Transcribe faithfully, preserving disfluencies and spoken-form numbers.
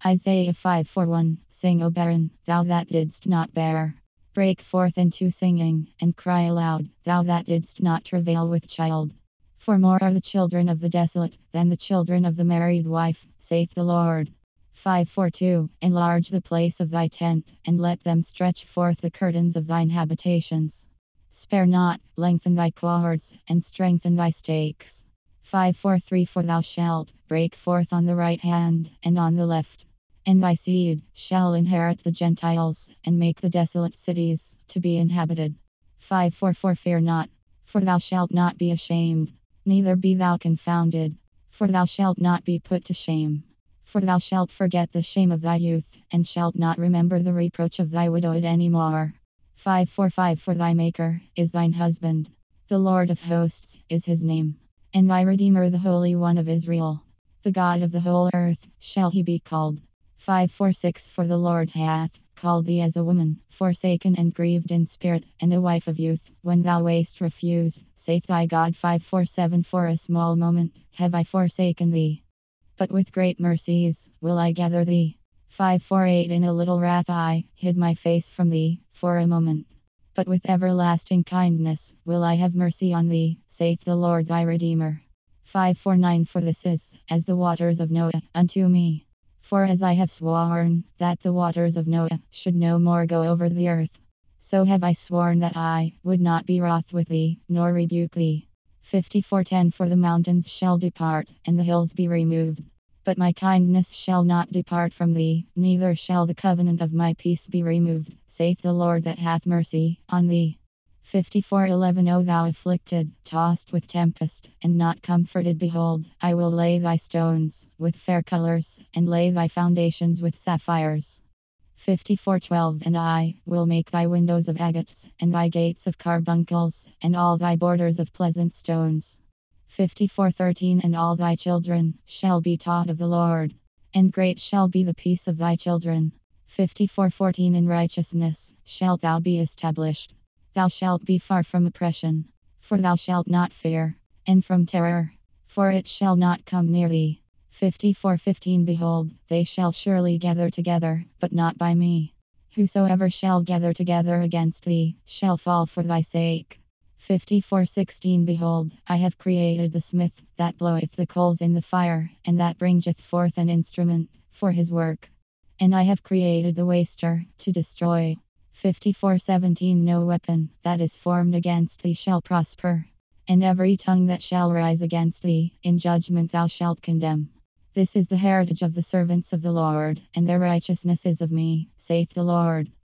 Isaiah five four one. Sing, O barren, thou that didst not bear. Break forth into singing, and cry aloud, thou that didst not travail with child. For more are the children of the desolate than the children of the married wife, saith the Lord. five four two. Enlarge the place of thy tent, and let them stretch forth the curtains of thine habitations. Spare not, lengthen thy cords, and strengthen thy stakes. five four three. For thou shalt break forth on the right hand, and on the left. And thy seed shall inherit the Gentiles, and make the desolate cities to be inhabited. five four four. Fear not, for thou shalt not be ashamed, neither be thou confounded, for thou shalt not be put to shame. For thou shalt forget the shame of thy youth, and shalt not remember the reproach of thy widowhood any more. five four five. For thy Maker is thine husband, the Lord of hosts is his name, and thy Redeemer the Holy One of Israel. The God of the whole earth shall he be called. five four six. For the Lord hath called thee as a woman, forsaken and grieved in spirit, and a wife of youth, when thou wast refused, saith thy God. five four seven. For a small moment have I forsaken thee, but with great mercies will I gather thee. five four eight. In a little wrath I hid my face from thee for a moment, but with everlasting kindness will I have mercy on thee, saith the Lord thy Redeemer. five four nine. For this is as the waters of Noah unto me. For as I have sworn that the waters of Noah should no more go over the earth, so have I sworn that I would not be wroth with thee, nor rebuke thee. fifty-four ten. For the mountains shall depart, and the hills be removed, but my kindness shall not depart from thee, neither shall the covenant of my peace be removed, saith the Lord that hath mercy on thee. fifty-four eleven. O thou afflicted, tossed with tempest, and not comforted, behold, I will lay thy stones with fair colors, and lay thy foundations with sapphires. fifty-four twelve. And I will make thy windows of agates, and thy gates of carbuncles, and all thy borders of pleasant stones. fifty-four thirteen. And all thy children shall be taught of the Lord, and great shall be the peace of thy children. fifty-four fourteen. In righteousness shalt thou be established. Thou shalt be far from oppression, for thou shalt not fear, and from terror, for it shall not come near thee. fifty-four fifteen. Behold, they shall surely gather together, but not by me. Whosoever shall gather together against thee shall fall for thy sake. fifty-four sixteen. Behold, I have created the smith that bloweth the coals in the fire, and that bringeth forth an instrument for his work. And I have created the waster to destroy. fifty-four seventeen. No weapon that is formed against thee shall prosper, and every tongue that shall rise against thee in judgment thou shalt condemn. This is the heritage of the servants of the Lord, and their righteousness is of me, saith the Lord.